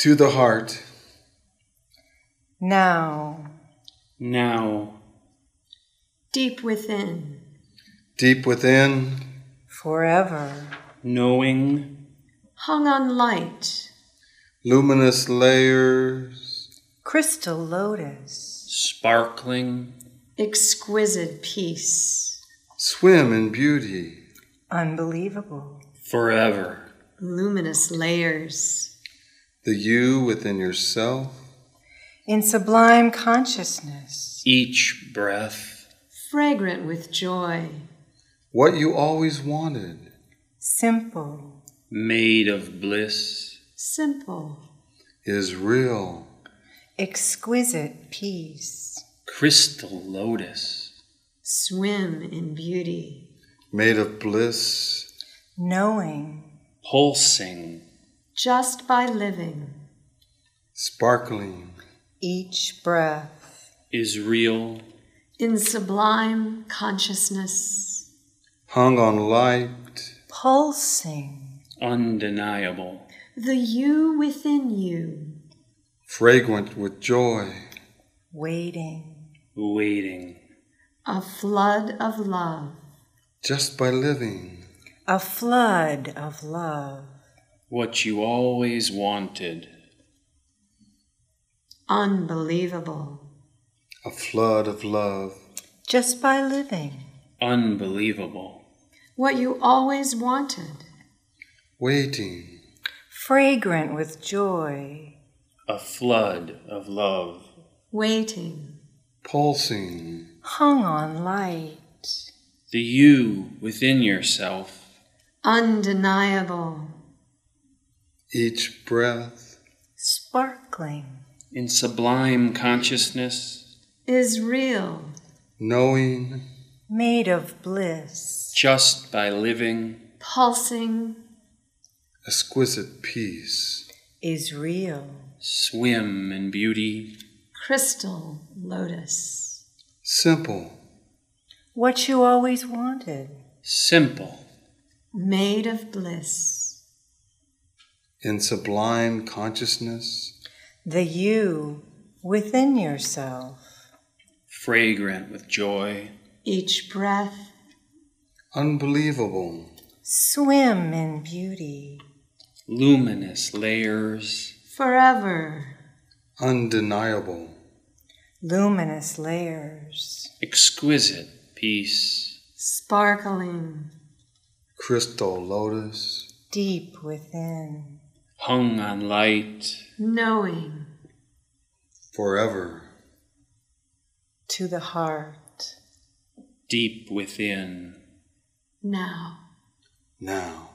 to the heart, now, now, deep within, deep within, forever, knowing, hung on light, luminous layers, crystal lotus, sparkling, exquisite peace, swim in beauty, unbelievable, forever, luminous layers, the you within yourself, in sublime consciousness, each breath, fragrant with joy, what you always wanted, simple, made of bliss, simple, is real, exquisite peace, crystal lotus, swim in beauty, made of bliss, knowing, pulsing, just by living, sparkling, each breath, is real, in sublime consciousness, hung on light, pulsing, undeniable, the you within you, fragrant with joy, waiting, waiting, a flood of love, just by living, a flood of love, what you always wanted, unbelievable, a flood of love, just by living, unbelievable, what you always wanted, waiting, fragrant with joy, a flood of love, waiting, pulsing, hung on light, the you within yourself, undeniable, each breath, sparkling, in sublime consciousness, is real, knowing, made of bliss, just by living, pulsing, exquisite peace, is real, swim in beauty, crystal lotus, simple, what you always wanted, simple, made of bliss, in sublime consciousness, the you within yourself, fragrant with joy, each breath, unbelievable, swim in beauty, luminous layers, forever, undeniable, luminous layers, exquisite peace, sparkling, crystal lotus, deep within, hung on light, knowing, forever, to the heart, deep within. now. now.